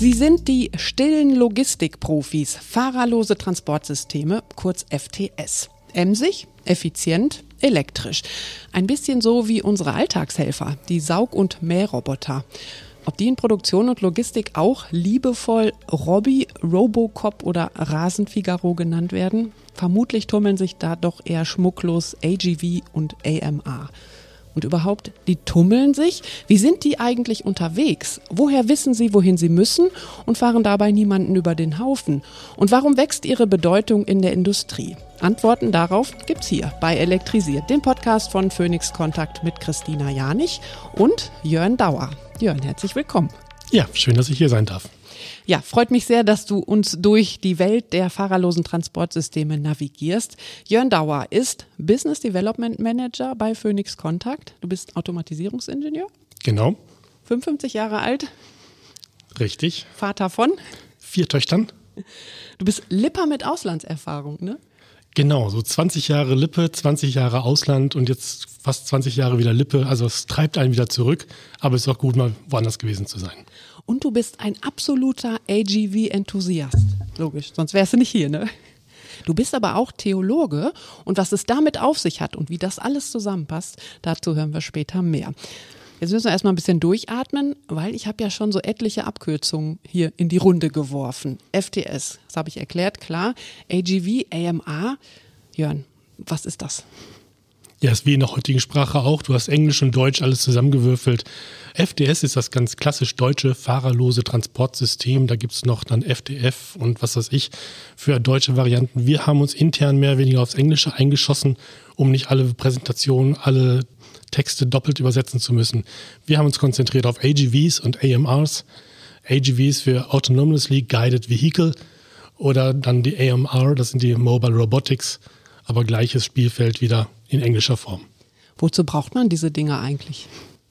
Sie sind die stillen Logistikprofis, fahrerlose Transportsysteme, kurz FTS. Emsig, effizient, elektrisch. Ein bisschen so wie unsere Alltagshelfer, die Saug- und Mähroboter. Ob die in Produktion und Logistik auch liebevoll Robby, Robocop oder Rasenfigaro genannt werden? Vermutlich tummeln sich da doch eher schmucklos AGV und AMR. Und überhaupt, die tummeln sich? Wie sind die eigentlich unterwegs? Woher wissen sie, wohin sie müssen und fahren dabei niemanden über den Haufen? Und warum wächst ihre Bedeutung in der Industrie? Antworten darauf gibt's hier bei Elektrisiert, dem Podcast von Phoenix Kontakt mit Christina Janich und Jörn Dauer. Jörn, herzlich willkommen. Ja, schön, dass ich hier sein darf. Ja, freut mich sehr, dass du uns durch die Welt der fahrerlosen Transportsysteme navigierst. Jörn Dauer ist Business Development Manager bei Phoenix Kontakt. Du bist Automatisierungsingenieur. Genau. 55 Jahre alt. Richtig. Vater von 4 Töchtern. Du bist Lipper mit Auslandserfahrung, ne? Genau, so 20 Jahre Lippe, 20 Jahre Ausland und jetzt fast 20 Jahre wieder Lippe. Also es treibt einen wieder zurück, aber es ist auch gut, mal woanders gewesen zu sein. Und du bist ein absoluter AGV-Enthusiast. Logisch, sonst wärst du nicht hier, ne? Du bist aber auch Theologe und was es damit auf sich hat und wie das alles zusammenpasst, dazu hören wir später mehr. Jetzt müssen wir erstmal ein bisschen durchatmen, weil ich habe ja schon so etliche Abkürzungen hier in die Runde geworfen. FTS, das habe ich erklärt, klar. AGV, AMR. Jörn, was ist das? Ja, ist wie in der heutigen Sprache auch. Du hast Englisch und Deutsch alles zusammengewürfelt. FTS ist das ganz klassisch deutsche fahrerlose Transportsystem. Da gibt es noch dann FDF und was weiß ich für deutsche Varianten. Wir haben uns intern mehr oder weniger aufs Englische eingeschossen, um nicht alle Präsentationen, alle Texte doppelt übersetzen zu müssen. Wir haben uns konzentriert auf AGVs und AMRs. AGVs für Autonomously Guided Vehicle oder dann die AMR, das sind die Mobile Robotics, aber gleiches Spielfeld wieder in englischer Form. Wozu braucht man diese Dinge eigentlich?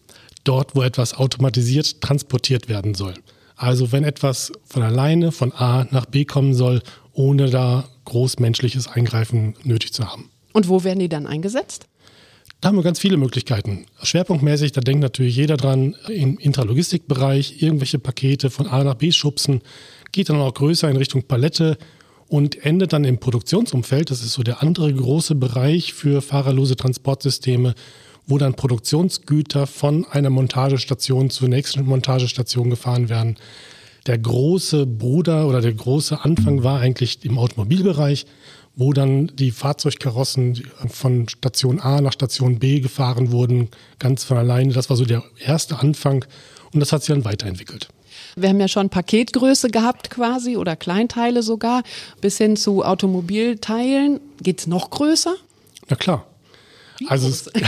Dort, wo etwas automatisiert transportiert werden soll. Also wenn etwas von alleine von A nach B kommen soll, ohne da groß menschliches Eingreifen nötig zu haben. Und wo werden die dann eingesetzt? Da haben wir ganz viele Möglichkeiten. Schwerpunktmäßig, da denkt natürlich jeder dran, im Intralogistikbereich irgendwelche Pakete von A nach B schubsen, geht dann auch größer in Richtung Palette und endet dann im Produktionsumfeld. Das ist so der andere große Bereich für fahrerlose Transportsysteme, wo dann Produktionsgüter von einer Montagestation zur nächsten Montagestation gefahren werden. Der große Bruder oder der große Anfang war eigentlich im Automobilbereich, wo dann die Fahrzeugkarossen von Station A nach Station B gefahren wurden, ganz von alleine. Das war so der erste Anfang und das hat sich dann weiterentwickelt. Wir haben ja schon Paketgröße gehabt quasi oder Kleinteile sogar, bis hin zu Automobilteilen. Geht's noch größer? Na klar. Also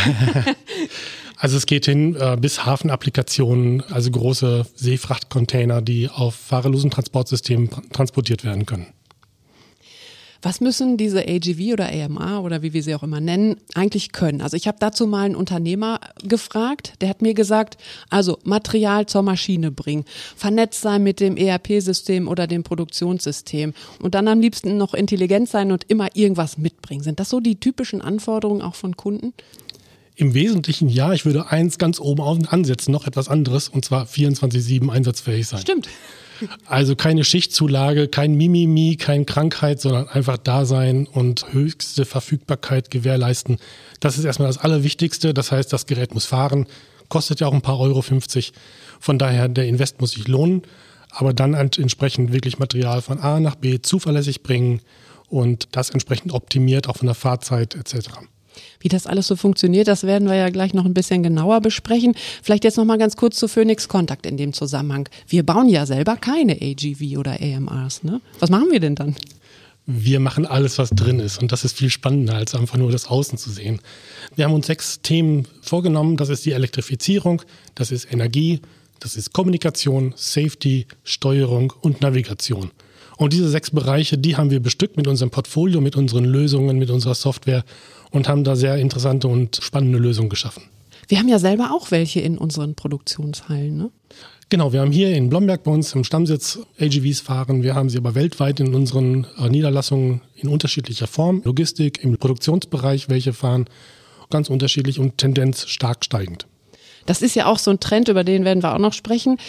es geht hin bis Hafenapplikationen, also große Seefrachtcontainer, die auf fahrerlosen Transportsystemen transportiert werden können. Was müssen diese AGV oder AMR oder wie wir sie auch immer nennen, eigentlich können? Also ich habe dazu mal einen Unternehmer gefragt, der hat mir gesagt, also Material zur Maschine bringen, vernetzt sein mit dem ERP-System oder dem Produktionssystem und dann am liebsten noch intelligent sein und immer irgendwas mitbringen. Sind das so die typischen Anforderungen auch von Kunden? Im Wesentlichen ja, ich würde eins ganz oben ansetzen, noch etwas anderes, und zwar 24/7 einsatzfähig sein. Stimmt. Also keine Schichtzulage, kein Mimimi, keine Krankheit, sondern einfach da sein und höchste Verfügbarkeit gewährleisten. Das ist erstmal das Allerwichtigste. Das heißt, das Gerät muss fahren, kostet ja auch ein paar Euro 50. Von daher, der Invest muss sich lohnen, aber dann entsprechend wirklich Material von A nach B zuverlässig bringen und das entsprechend optimiert, auch von der Fahrzeit etc. Wie das alles so funktioniert, das werden wir ja gleich noch ein bisschen genauer besprechen. Vielleicht jetzt noch mal ganz kurz zu Phoenix Kontakt in dem Zusammenhang. Wir bauen ja selber keine AGV oder AMRs, ne? Was machen wir denn dann? Wir machen alles, was drin ist und das ist viel spannender, als einfach nur das Außen zu sehen. Wir haben uns 6 Themen vorgenommen. Das ist die Elektrifizierung, das ist Energie, das ist Kommunikation, Safety, Steuerung und Navigation. Und diese 6 Bereiche, die haben wir bestückt mit unserem Portfolio, mit unseren Lösungen, mit unserer Software und haben da sehr interessante und spannende Lösungen geschaffen. Wir haben ja selber auch welche in unseren Produktionshallen, ne? Genau, wir haben hier in Blomberg bei uns im Stammsitz AGVs fahren. Wir haben sie aber weltweit in unseren Niederlassungen in unterschiedlicher Form. Logistik, im Produktionsbereich welche fahren, ganz unterschiedlich und Tendenz stark steigend. Das ist ja auch so ein Trend, über den werden wir auch noch sprechen.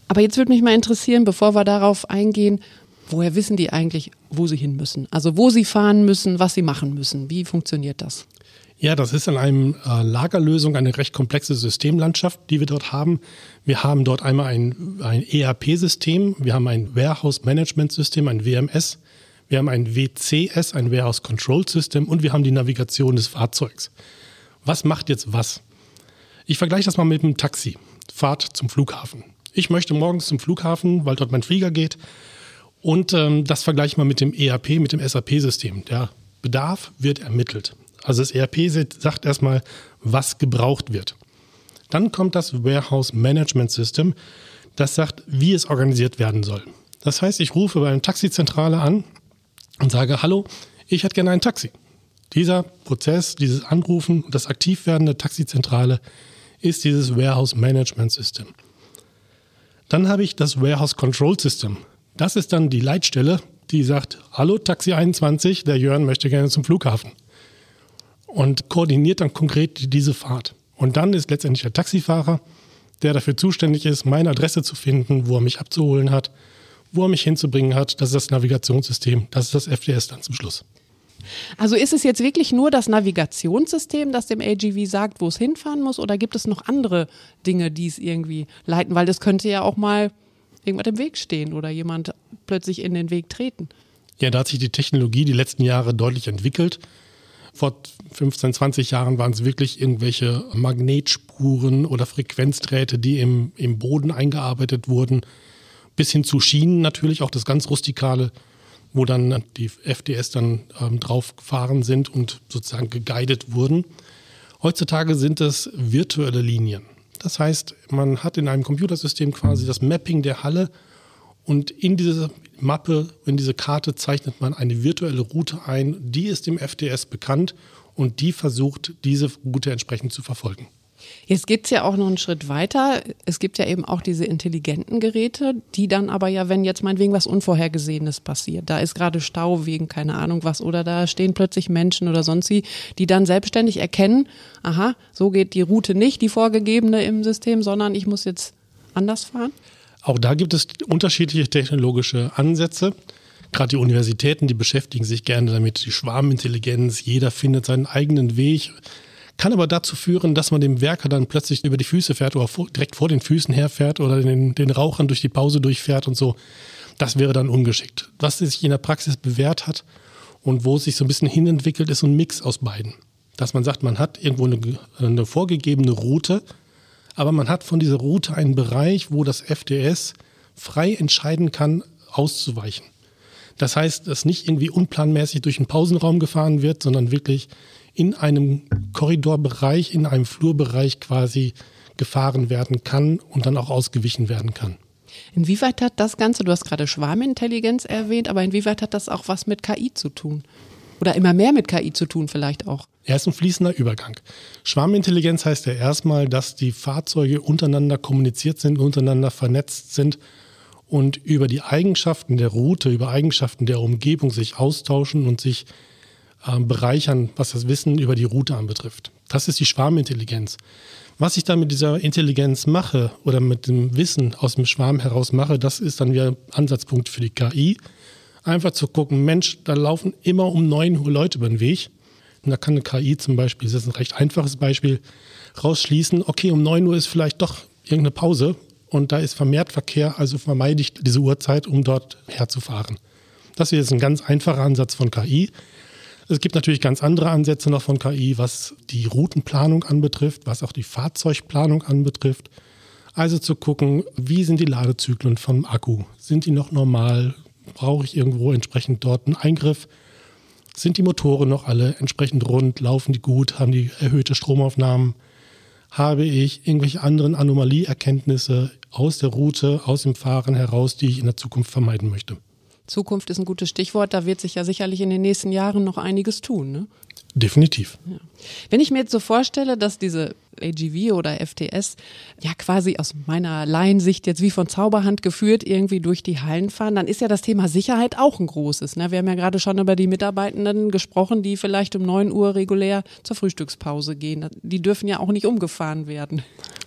Aber jetzt würde mich mal interessieren, bevor wir darauf eingehen, woher wissen die eigentlich, wo sie hin müssen? Also wo sie fahren müssen, was sie machen müssen. Wie funktioniert das? Ja, das ist in einem Lagerlösung eine recht komplexe Systemlandschaft, die wir dort haben. Wir haben dort einmal ein ERP-System, wir haben ein Warehouse-Management-System, ein WMS, wir haben ein WCS, ein Warehouse Control System und wir haben die Navigation des Fahrzeugs. Was macht jetzt was? Ich vergleiche das mal mit einem Taxi. Fahrt zum Flughafen. Ich möchte morgens zum Flughafen, weil dort mein Flieger geht. Und das vergleiche ich mal mit dem ERP, mit dem SAP-System. Der Bedarf wird ermittelt. Also das ERP sagt erstmal, was gebraucht wird. Dann kommt das Warehouse Management System, das sagt, wie es organisiert werden soll. Das heißt, ich rufe bei einer Taxizentrale an und sage, hallo, ich hätte gerne ein Taxi. Dieser Prozess, dieses Anrufen, das Aktivwerden der Taxizentrale ist dieses Warehouse Management System. Dann habe ich das Warehouse Control System. Das ist dann die Leitstelle, die sagt, hallo Taxi 21, der Jörn möchte gerne zum Flughafen. Und koordiniert dann konkret diese Fahrt. Und dann ist letztendlich der Taxifahrer, der dafür zuständig ist, meine Adresse zu finden, wo er mich abzuholen hat, wo er mich hinzubringen hat. Das ist das Navigationssystem, das ist das FTS dann zum Schluss. Also ist es jetzt wirklich nur das Navigationssystem, das dem AGV sagt, wo es hinfahren muss, oder gibt es noch andere Dinge, die es irgendwie leiten? Weil das könnte ja auch mal irgendwas im Weg stehen oder jemand plötzlich in den Weg treten. Ja, da hat sich die Technologie die letzten Jahre deutlich entwickelt. Vor 15, 20 Jahren waren es wirklich irgendwelche Magnetspuren oder Frequenzdrähte, die im Boden eingearbeitet wurden, bis hin zu Schienen natürlich, auch das ganz Rustikale, wo dann die FTS dann drauf gefahren sind und sozusagen geguidet wurden. Heutzutage sind es virtuelle Linien. Das heißt, man hat in einem Computersystem quasi das Mapping der Halle und in diese Mappe, in diese Karte zeichnet man eine virtuelle Route ein, die ist dem FTS bekannt und die versucht, diese Route entsprechend zu verfolgen. Jetzt gibt es ja auch noch einen Schritt weiter. Es gibt ja eben auch diese intelligenten Geräte, die dann aber ja, wenn jetzt meinetwegen was Unvorhergesehenes passiert, da ist gerade Stau wegen keine Ahnung was oder da stehen plötzlich Menschen oder sonst wie, die dann selbstständig erkennen, aha, so geht die Route nicht, die vorgegebene im System, sondern ich muss jetzt anders fahren? Auch da gibt es unterschiedliche technologische Ansätze. Gerade die Universitäten, die beschäftigen sich gerne damit, die Schwarmintelligenz, jeder findet seinen eigenen Weg. Kann aber dazu führen, dass man dem Werker dann plötzlich über die Füße fährt oder direkt vor den Füßen herfährt oder den Rauchern durch die Pause durchfährt und so. Das wäre dann ungeschickt. Was sich in der Praxis bewährt hat und wo es sich so ein bisschen hinentwickelt, ist so ein Mix aus beiden. Dass man sagt, man hat irgendwo eine vorgegebene Route, aber man hat von dieser Route einen Bereich, wo das FTS frei entscheiden kann, auszuweichen. Das heißt, dass nicht irgendwie unplanmäßig durch einen Pausenraum gefahren wird, sondern wirklich in einem Korridorbereich, in einem Flurbereich quasi gefahren werden kann und dann auch ausgewichen werden kann. Inwieweit hat das Ganze, du hast gerade Schwarmintelligenz erwähnt, aber inwieweit hat das auch was mit KI zu tun? Oder immer mehr mit KI zu tun vielleicht auch? Er ist ein fließender Übergang. Schwarmintelligenz heißt ja erstmal, dass die Fahrzeuge untereinander kommuniziert sind, untereinander vernetzt sind und über die Eigenschaften der Route, über Eigenschaften der Umgebung sich austauschen und sich bereichern, was das Wissen über die Route anbetrifft. Das ist die Schwarmintelligenz. Was ich dann mit dieser Intelligenz mache oder mit dem Wissen aus dem Schwarm heraus mache, das ist dann wieder Ansatzpunkt für die KI. Einfach zu gucken, Mensch, da laufen immer um 9 Uhr Leute über den Weg. Und da kann eine KI zum Beispiel, das ist ein recht einfaches Beispiel, rausschließen, okay, um 9 Uhr ist vielleicht doch irgendeine Pause und da ist vermehrt Verkehr, also vermeide ich diese Uhrzeit, um dort herzufahren. Das ist jetzt ein ganz einfacher Ansatz von KI. Es gibt natürlich ganz andere Ansätze noch von KI, was die Routenplanung anbetrifft, was auch die Fahrzeugplanung anbetrifft. Also zu gucken, wie sind die Ladezyklen vom Akku? Sind die noch normal? Brauche ich irgendwo entsprechend dort einen Eingriff? Sind die Motoren noch alle entsprechend rund? Laufen die gut? Haben die erhöhte Stromaufnahmen? Habe ich irgendwelche anderen Anomalieerkenntnisse aus der Route, aus dem Fahren heraus, die ich in der Zukunft vermeiden möchte? Zukunft ist ein gutes Stichwort, da wird sich ja sicherlich in den nächsten Jahren noch einiges tun, ne? Definitiv. Ja. Wenn ich mir jetzt so vorstelle, dass diese AGV oder FTS ja quasi aus meiner Laiensicht jetzt wie von Zauberhand geführt irgendwie durch die Hallen fahren, dann ist ja das Thema Sicherheit auch ein großes, ne? Wir haben ja gerade schon über die Mitarbeitenden gesprochen, die vielleicht um 9 Uhr regulär zur Frühstückspause gehen. Die dürfen ja auch nicht umgefahren werden.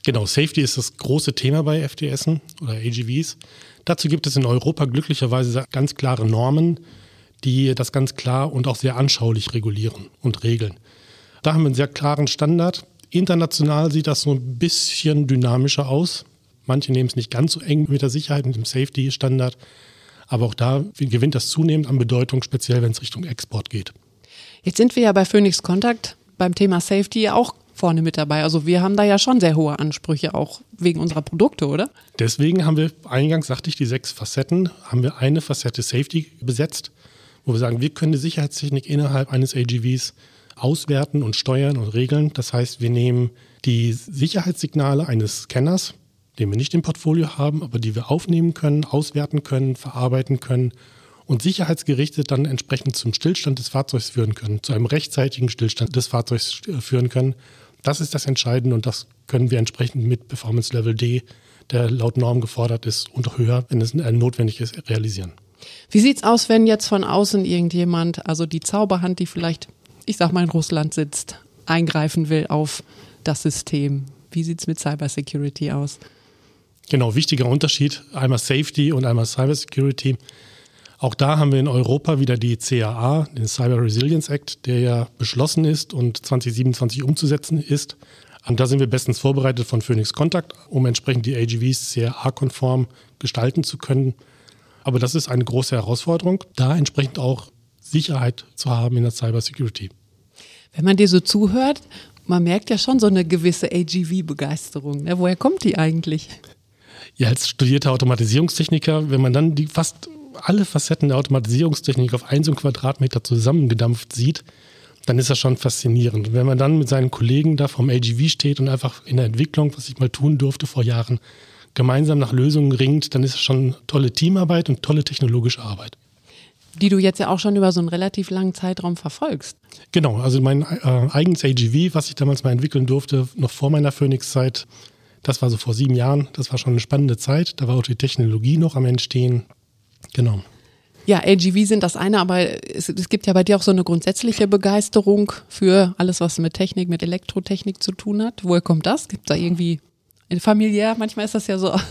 Genau, Safety ist das große Thema bei FTSen oder AGVs. Dazu gibt es in Europa glücklicherweise ganz klare Normen, die das ganz klar und auch sehr anschaulich regulieren und regeln. Da haben wir einen sehr klaren Standard. International sieht das so ein bisschen dynamischer aus. Manche nehmen es nicht ganz so eng mit der Sicherheit, mit dem Safety-Standard. Aber auch da gewinnt das zunehmend an Bedeutung, speziell wenn es Richtung Export geht. Jetzt sind wir ja bei Phoenix Contact beim Thema Safety auch vorne mit dabei. Also wir haben da ja schon sehr hohe Ansprüche, auch wegen unserer Produkte, oder? Deswegen haben wir, eingangs sagte ich, die 6 Facetten, haben wir eine Facette Safety besetzt, wo wir sagen, wir können die Sicherheitstechnik innerhalb eines AGVs auswerten und steuern und regeln. Das heißt, wir nehmen die Sicherheitssignale eines Scanners, den wir nicht im Portfolio haben, aber die wir aufnehmen können, auswerten können, verarbeiten können und sicherheitsgerichtet dann entsprechend zum Stillstand des Fahrzeugs führen können, zu einem rechtzeitigen Stillstand des Fahrzeugs führen können. Das ist das Entscheidende und das können wir entsprechend mit Performance Level D, der laut Norm gefordert ist und auch höher, wenn es notwendig ist, realisieren. Wie sieht's aus, wenn jetzt von außen irgendjemand, also die Zauberhand, die vielleicht, ich sag mal in Russland sitzt, eingreifen will auf das System? Wie sieht's mit Cybersecurity aus? Genau, wichtiger Unterschied, einmal Safety und einmal Cybersecurity. Auch da haben wir in Europa wieder die CAA, den Cyber Resilience Act, der ja beschlossen ist und 2027 umzusetzen ist. Und da sind wir bestens vorbereitet von Phoenix Contact, um entsprechend die AGVs CAA-konform gestalten zu können. Aber das ist eine große Herausforderung, da entsprechend auch Sicherheit zu haben in der Cybersecurity. Wenn man dir so zuhört, man merkt ja schon so eine gewisse AGV-Begeisterung. Ne? Woher kommt die eigentlich? Ja, als studierter Automatisierungstechniker, wenn man dann fast alle Facetten der Automatisierungstechnik auf 1 Quadratmeter zusammengedampft sieht, dann ist das schon faszinierend. Und wenn man dann mit seinen Kollegen da vom AGV steht und einfach in der Entwicklung, was ich mal tun durfte vor Jahren, gemeinsam nach Lösungen ringt, dann ist das schon tolle Teamarbeit und tolle technologische Arbeit. Die du jetzt ja auch schon über so einen relativ langen Zeitraum verfolgst. Genau, also mein eigenes AGV, was ich damals mal entwickeln durfte, noch vor meiner Phoenix-Zeit, das war so vor 7 Jahren, das war schon eine spannende Zeit, da war auch die Technologie noch am Entstehen. Genau. Ja, AGV sind das eine, aber es gibt ja bei dir auch so eine grundsätzliche Begeisterung für alles, was mit Technik, mit Elektrotechnik zu tun hat. Woher kommt das? Gibt es da irgendwie familiär? Manchmal ist das ja so.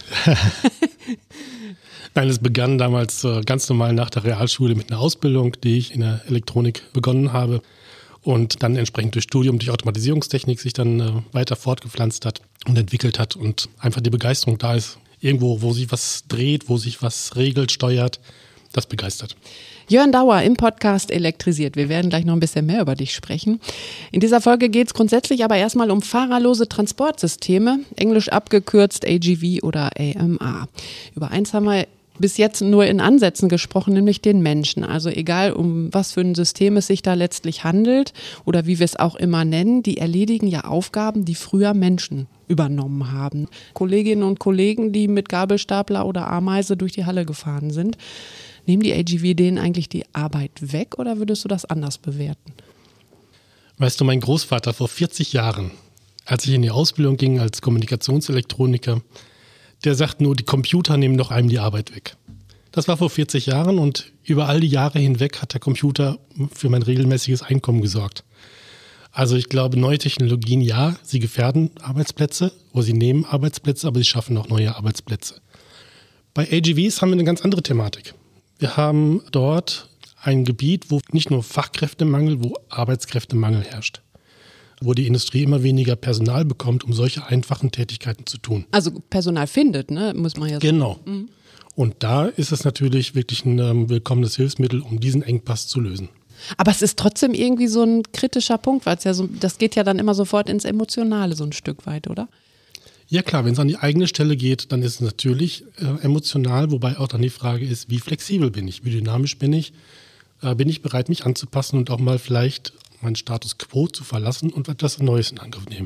Nein, es begann damals ganz normal nach der Realschule mit einer Ausbildung, die ich in der Elektronik begonnen habe und dann entsprechend durch Studium, durch Automatisierungstechnik sich dann weiter fortgepflanzt hat und entwickelt hat und einfach die Begeisterung da ist. Irgendwo, wo sich was dreht, wo sich was regelt, steuert, das begeistert. Jörn Dauer im Podcast Elektrisiert. Wir werden gleich noch ein bisschen mehr über dich sprechen. In dieser Folge geht es grundsätzlich aber erstmal um fahrerlose Transportsysteme, englisch abgekürzt AGV oder AMR. Über eins haben wir bis jetzt nur in Ansätzen gesprochen, nämlich den Menschen. Also egal, um was für ein System es sich da letztlich handelt oder wie wir es auch immer nennen, die erledigen ja Aufgaben, die früher Menschen übernommen haben. Kolleginnen und Kollegen, die mit Gabelstapler oder Ameise durch die Halle gefahren sind, nehmen die AGV denen eigentlich die Arbeit weg oder würdest du das anders bewerten? Weißt du, mein Großvater vor 40 Jahren, als ich in die Ausbildung ging als Kommunikationselektroniker, der sagt nur, die Computer nehmen doch einem die Arbeit weg. Das war vor 40 Jahren und über all die Jahre hinweg hat der Computer für mein regelmäßiges Einkommen gesorgt. Also ich glaube, neue Technologien, ja, sie gefährden Arbeitsplätze oder sie nehmen Arbeitsplätze, aber sie schaffen auch neue Arbeitsplätze. Bei AGVs haben wir eine ganz andere Thematik. Wir haben dort ein Gebiet, wo nicht nur Fachkräftemangel, wo Arbeitskräftemangel herrscht. Wo die Industrie immer weniger Personal bekommt, um solche einfachen Tätigkeiten zu tun. Also Personal findet, ne? Muss man ja sagen. Genau. Mhm. Und da ist es natürlich wirklich ein willkommenes Hilfsmittel, um diesen Engpass zu lösen. Aber es ist trotzdem irgendwie so ein kritischer Punkt, weil es ja so, das geht ja dann immer sofort ins Emotionale so ein Stück weit, oder? Ja klar, wenn es an die eigene Stelle geht, dann ist es natürlich emotional, wobei auch dann die Frage ist, wie flexibel bin ich, wie dynamisch bin ich bereit, mich anzupassen und auch mal vielleicht meinen Status quo zu verlassen und etwas Neues in Angriff nehmen.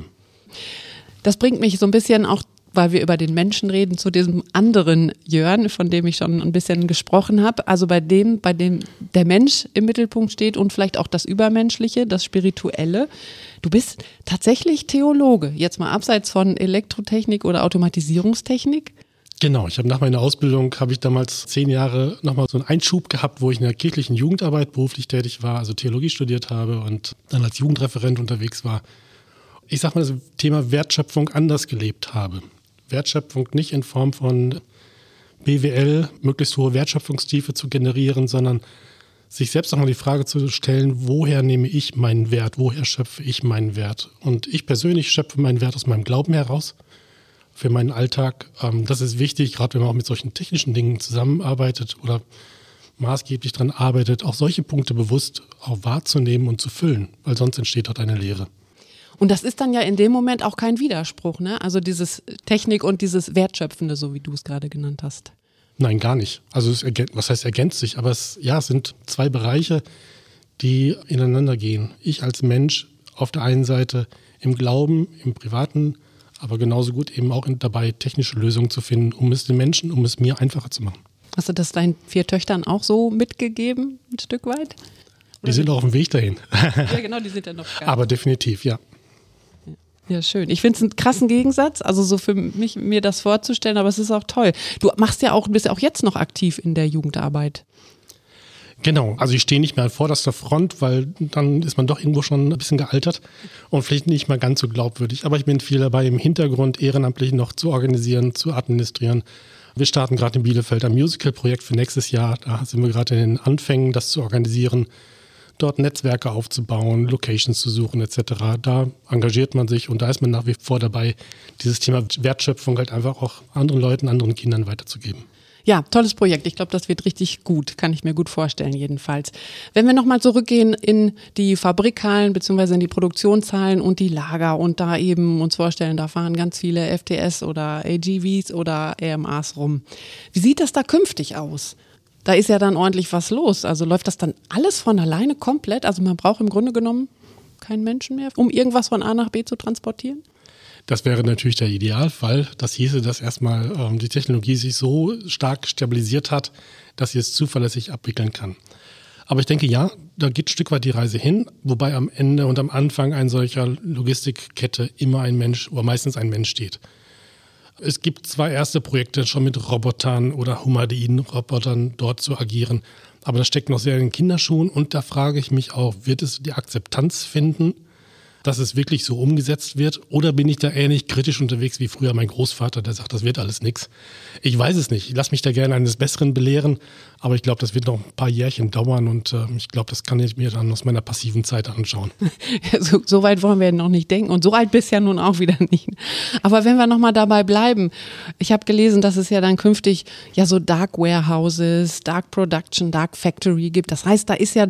Das bringt mich so ein bisschen auch, weil wir über den Menschen reden, zu diesem anderen Jörn, von dem ich schon ein bisschen gesprochen habe. Also bei dem der Mensch im Mittelpunkt steht und vielleicht auch das Übermenschliche, das Spirituelle. Du bist tatsächlich Theologe, jetzt mal abseits von Elektrotechnik oder Automatisierungstechnik. Genau, nach meiner Ausbildung habe ich damals 10 Jahre nochmal so einen Einschub gehabt, wo ich in der kirchlichen Jugendarbeit beruflich tätig war, also Theologie studiert habe und dann als Jugendreferent unterwegs war. ich sag mal, das Thema Wertschöpfung anders gelebt habe. Wertschöpfung nicht in Form von BWL, möglichst hohe Wertschöpfungstiefe zu generieren, sondern sich selbst auch mal die Frage zu stellen, woher nehme ich meinen Wert, woher schöpfe ich meinen Wert? Und ich persönlich schöpfe meinen Wert aus meinem Glauben heraus für meinen Alltag. Das ist wichtig, gerade wenn man auch mit solchen technischen Dingen zusammenarbeitet oder maßgeblich daran arbeitet, auch solche Punkte bewusst auch wahrzunehmen und zu füllen, weil sonst entsteht dort eine Leere. Und das ist dann ja in dem Moment auch kein Widerspruch, ne? Also dieses Technik und dieses Wertschöpfende, so wie du es gerade genannt hast. Nein, gar nicht. Also was heißt ergänzt sich? Aber es sind zwei Bereiche, die ineinander gehen. Ich als Mensch auf der einen Seite im Glauben, im Privaten, aber genauso gut eben auch dabei, technische Lösungen zu finden, um es den Menschen, um es mir einfacher zu machen. Hast du das deinen 4 Töchtern auch so mitgegeben, ein Stück weit? Die sind auch auf dem Weg dahin. Ja, genau, die sind ja noch gar Aber definitiv, ja. Ja, schön. Ich finde es einen krassen Gegensatz, also so für mich, mir das vorzustellen, aber es ist auch toll. Du bist ja auch jetzt noch aktiv in der Jugendarbeit. Genau, also ich stehe nicht mehr an vorderster Front, weil dann ist man doch irgendwo schon ein bisschen gealtert und vielleicht nicht mal ganz so glaubwürdig. Aber ich bin viel dabei, im Hintergrund ehrenamtlich noch zu organisieren, zu administrieren. Wir starten gerade in Bielefeld ein Musical-Projekt für nächstes Jahr. Da sind wir gerade in den Anfängen, das zu organisieren, dort Netzwerke aufzubauen, Locations zu suchen etc. Da engagiert man sich und da ist man nach wie vor dabei, dieses Thema Wertschöpfung halt einfach auch anderen Leuten, anderen Kindern weiterzugeben. Ja, tolles Projekt. Ich glaube, das wird richtig gut. Kann ich mir gut vorstellen jedenfalls. Wenn wir nochmal zurückgehen in die Fabrikhallen bzw. in die Produktionshallen und die Lager und da eben uns vorstellen, da fahren ganz viele FTS oder AGVs oder EMAs rum. Wie sieht das da künftig aus? Da ist ja dann ordentlich was los. Also läuft das dann alles von alleine komplett? Also man braucht im Grunde genommen keinen Menschen mehr, um irgendwas von A nach B zu transportieren? Das wäre natürlich der Idealfall. Das hieße, dass erstmal die Technologie sich so stark stabilisiert hat, dass sie es zuverlässig abwickeln kann. Aber ich denke, ja, da geht ein Stück weit die Reise hin, wobei am Ende und am Anfang einer solcher Logistikkette immer ein Mensch oder meistens ein Mensch steht. Es gibt zwar erste Projekte schon mit Robotern oder humanoiden Robotern dort zu agieren, aber das steckt noch sehr in den Kinderschuhen und da frage ich mich auch, wird es die Akzeptanz finden, dass es wirklich so umgesetzt wird oder bin ich da ähnlich kritisch unterwegs wie früher mein Großvater, der sagt, das wird alles nix. Ich weiß es nicht, ich lasse mich da gerne eines Besseren belehren, aber ich glaube, das wird noch ein paar Jährchen dauern und ich glaube, das kann ich mir dann aus meiner passiven Zeit anschauen. Ja, so weit wollen wir noch nicht denken und so alt bist ja nun auch wieder nicht. Aber wenn wir nochmal dabei bleiben, ich habe gelesen, dass es ja dann künftig ja so Dark Warehouses, Dark Production, Dark Factory gibt. Das heißt, da ist ja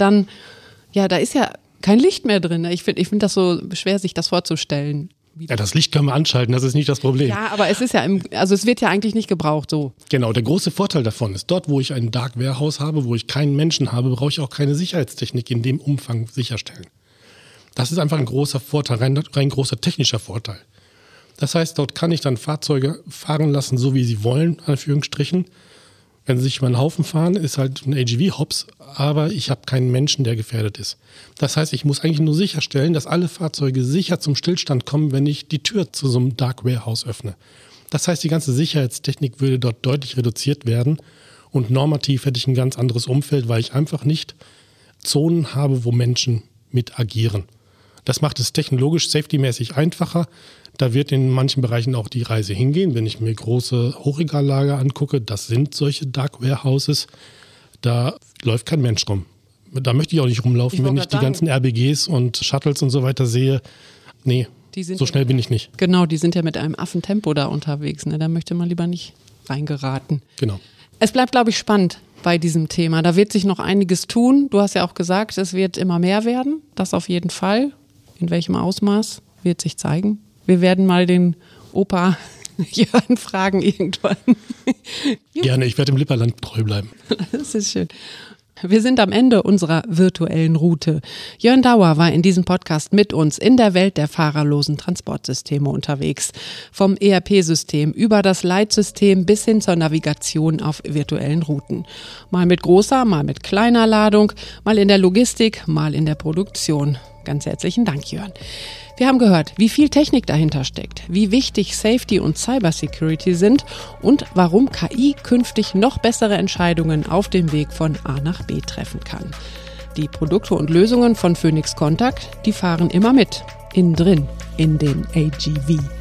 kein Licht mehr drin. Ich finde das so schwer, sich das vorzustellen. Ja, das Licht können wir anschalten, das ist nicht das Problem. Ja, aber es ist ja, es wird ja eigentlich nicht gebraucht so. Genau, der große Vorteil davon ist, dort, wo ich ein Dark Warehouse habe, wo ich keinen Menschen habe, brauche ich auch keine Sicherheitstechnik in dem Umfang sicherstellen. Das ist einfach ein großer Vorteil, rein großer technischer Vorteil. Das heißt, dort kann ich dann Fahrzeuge fahren lassen, so wie sie wollen, Anführungsstrichen. Wenn sie sich über einen Haufen fahren, ist halt ein AGV-Hops, aber ich habe keinen Menschen, der gefährdet ist. Das heißt, ich muss eigentlich nur sicherstellen, dass alle Fahrzeuge sicher zum Stillstand kommen, wenn ich die Tür zu so einem Dark Warehouse öffne. Das heißt, die ganze Sicherheitstechnik würde dort deutlich reduziert werden und normativ hätte ich ein ganz anderes Umfeld, weil ich einfach nicht Zonen habe, wo Menschen mit agieren. Das macht es technologisch, safety-mäßig einfacher. Da wird in manchen Bereichen auch die Reise hingehen. Wenn ich mir große Hochregallager angucke, das sind solche Dark Warehouses, da läuft kein Mensch rum. Da möchte ich auch nicht rumlaufen, wenn ich die ganzen RBGs und Shuttles und so weiter sehe. Nee, so schnell bin ich nicht. Genau, die sind ja mit einem Affentempo da unterwegs. Ne? Da möchte man lieber nicht reingeraten. Genau. Es bleibt, glaube ich, spannend bei diesem Thema. Da wird sich noch einiges tun. Du hast ja auch gesagt, es wird immer mehr werden. Das auf jeden Fall. In welchem Ausmaß wird sich zeigen. Wir werden mal den Opa Jörn fragen irgendwann. Gerne, ich werde im Lipperland treu bleiben. Das ist schön. Wir sind am Ende unserer virtuellen Route. Jörn Dauer war in diesem Podcast mit uns in der Welt der fahrerlosen Transportsysteme unterwegs. Vom ERP-System über das Leitsystem bis hin zur Navigation auf virtuellen Routen. Mal mit großer, mal mit kleiner Ladung, mal in der Logistik, mal in der Produktion. Ganz herzlichen Dank, Jörn. Wir haben gehört, wie viel Technik dahinter steckt, wie wichtig Safety und Cybersecurity sind und warum KI künftig noch bessere Entscheidungen auf dem Weg von A nach B treffen kann. Die Produkte und Lösungen von Phoenix Contact, die fahren immer mit. Innen drin, in den AGV.